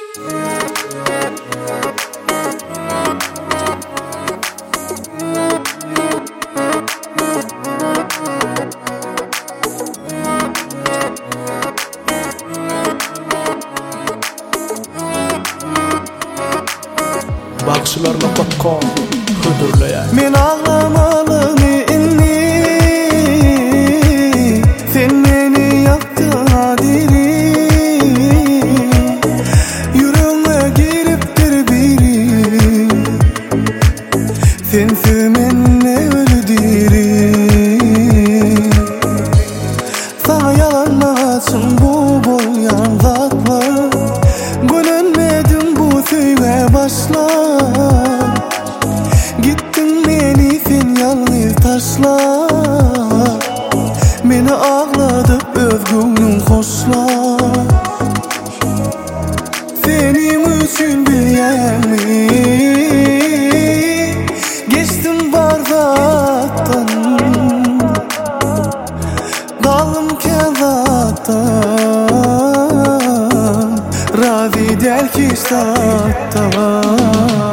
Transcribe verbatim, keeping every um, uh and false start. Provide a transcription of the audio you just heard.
Bakışlarla bakkan hüdürleyen Men ağlamalı inni, sen meni yaktın adili. Yüreğime giriptir biri, sensiz menle ölü diri. Sana yalanmasın bu bolyan zatlar, gönülmedim bu söyle başlar. Gittin beni sen yalnız taşla, beni ağladıp özgünün hoşlar. Senin için bileyemi geçtim barzattan, dalım kezattan, razı del ki sattan.